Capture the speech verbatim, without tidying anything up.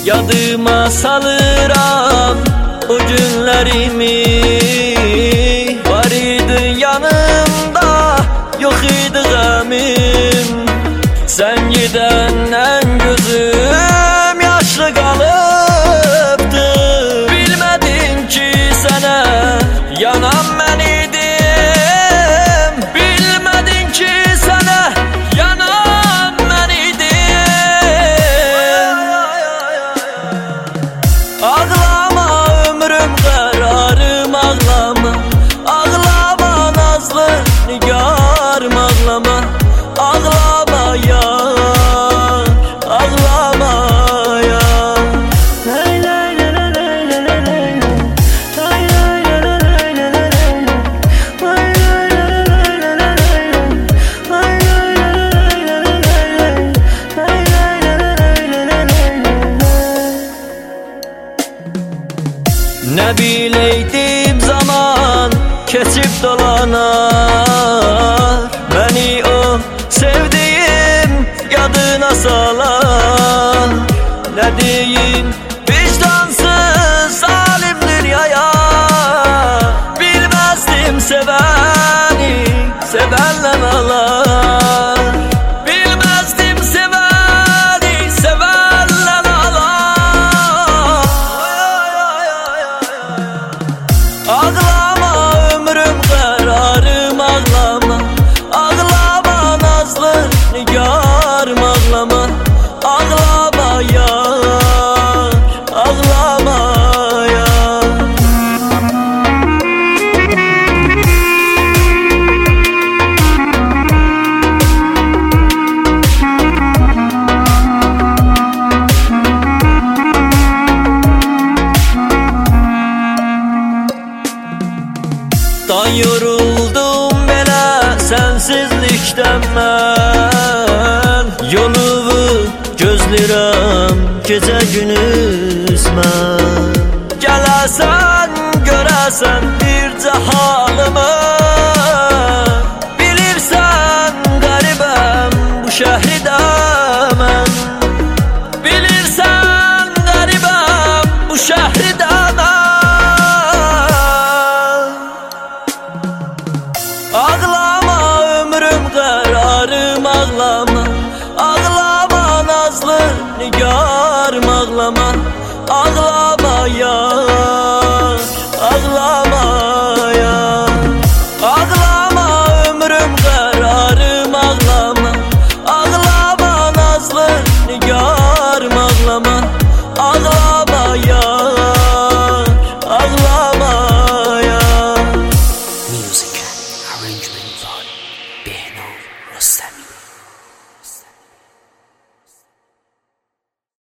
yadıma salıram o günlerimi. Var idi yanımda, yok idi gamim. Sen gidenden gözüm yaşlı kalıptı. Bilmedin ki sana yanan ben idim. Bilmedin ki sana yanan ben idim. Ağlama ömrüm kararım ağlama. Ağlama nazlı nigarım ağlama. Ağlama yar, ağlama yar. Lay lay lay lay lay lay lay lay. Lay lay lay lay lay lay lay lay. Lay lay lay lay lay lay lay. Lay lay lay lay lay lay lay. Lay lay lay lay lay lay lay. Ne bileydim zaman kesip dolanar. Beni o sevdiğim yadına salar. Ne diyeyim vicdansız zalim dünyaya. Bilmezdim seveni sevenle ağlar. Bilmezdim seveni sevenle ağlar. Ağlama ömrüm kararım ağlama. Ağlama nazlı nigarım ağlama. Ağlama yar, ağlama yar. Dan yoruldum belə sensizlikdən mən. Yolumu gözləyirəm gecə gündüz mən. Gələsən görəsən bircə halımı. Bilirsən qəribəm bu şəhər